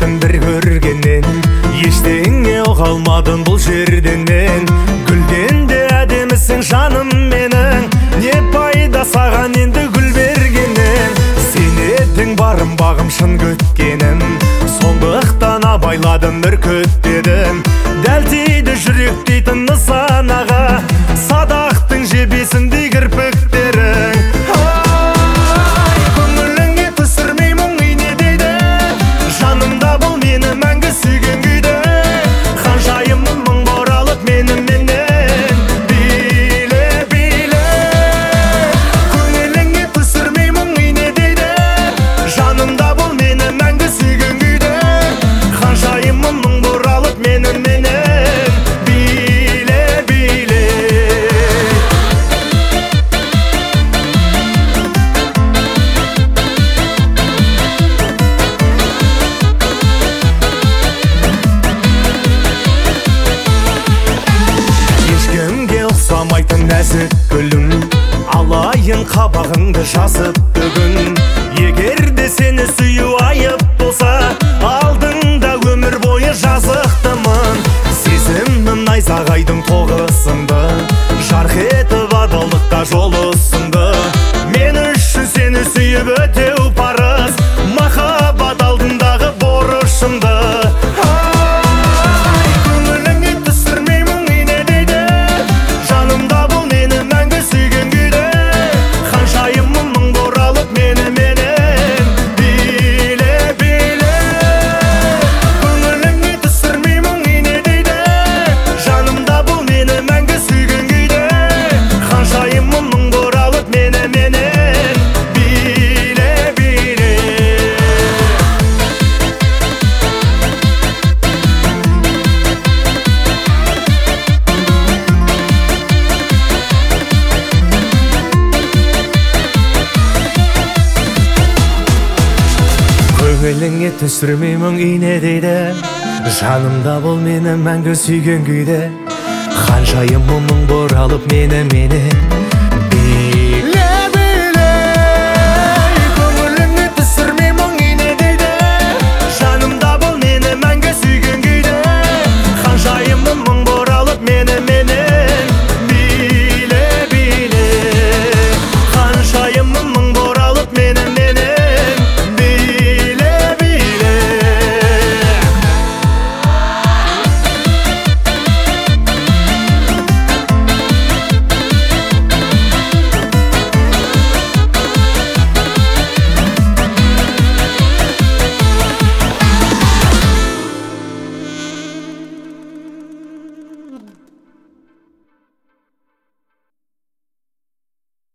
айттың бір көргеннен, ештеңе ұға алмадым бұл жерден мен. Гүлден де әдемісің жаным менің, не пайда саған енді гүл бергеннен. Сен едің барым бағым шын күткенім, сондықтан абайладым үркіттедім. Дәл тиді жүрек дейтін нысанаға, садақтың жебесіндей кірпіктерің. Көңіліңе түсірмей мұң ине дейді, жанымда бұл мені мәңгі сүйген күйді. Ханшайымым мың боралып меніменен, биле, биле. Көңіліңе түсірмей мұң ине дейді, жанымда бұл мені мәңгі сүйген күйді. Ханшайымым мың боралып меніменен, биле, биле. Ешкімге ұқсамайтын нәзік гүлім, алайын қабағыңды жазып бүгін. Егер де сені сүю айып болса, алдыңда өмір бойы жазықтымын. Сезімнің найзағайдың тоғысынды, жарқ етіп адалдықта жолы сынды. Мен үшін сені сүйіп өтеу парыз, махаббат алдындағы борышымды. Көңіліңе түсірмей мұң ине дейді, жанымда бұл мені мәңгі сүйген күйді. Ханшайымым мың боралып меніменен, биле, биле. Көңіліңе түсірмей мұң ине дейді, жанымда бұл мені мәңгі сүйген күйді. Ханшайымым мың боралып меніменен, биле, биле. Көңіліңе түсірмей мұң ине дейді, жанымда бұл мені мәңгі сүйген күйде. Ханшайымым мың боралып меніменен,